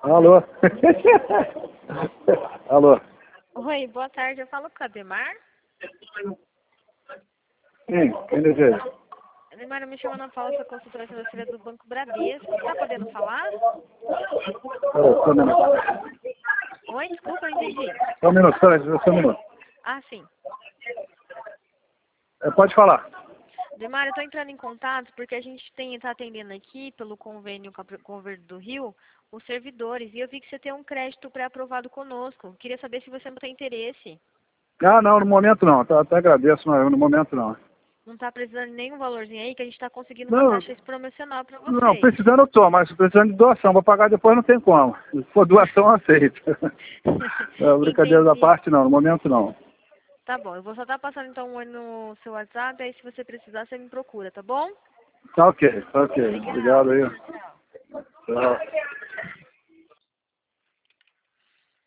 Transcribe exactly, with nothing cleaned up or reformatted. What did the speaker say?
Alô? Alô? Oi, boa tarde. Eu falo com a Ademar. Sim, quem deseja? Ademar, eu me chamo Ana Paula, sou consultora financeira do Banco Bradesco. Você está podendo falar? Peraí, só um minuto. Oi, desculpa, eu não entendi. Só um minuto, peraí, só um minuto. Ah, sim. É, pode falar. Ademar, eu estou entrando em contato porque a gente tem está atendendo aqui, pelo convênio com a- com o Governo do Rio, os servidores. E eu vi que você tem um crédito pré-aprovado conosco. Queria saber se você não tem interesse. Ah, não, no momento não. Tá, até agradeço, mas no momento não. Não está precisando de nenhum valorzinho aí, que a gente está conseguindo uma Não, taxa promocional para não, vocês. precisando eu tô, mas precisando de doação. Para pagar depois não tem como. Se for doação, eu aceito. É, brincadeira da Entendi. parte, não. No momento, não. Tá bom, eu vou só estar passando então um oi no seu WhatsApp, aí se você precisar, você me procura, tá bom? Tá ok, tá ok. Obrigada. Obrigado aí. Tchau, tchau. Tchau.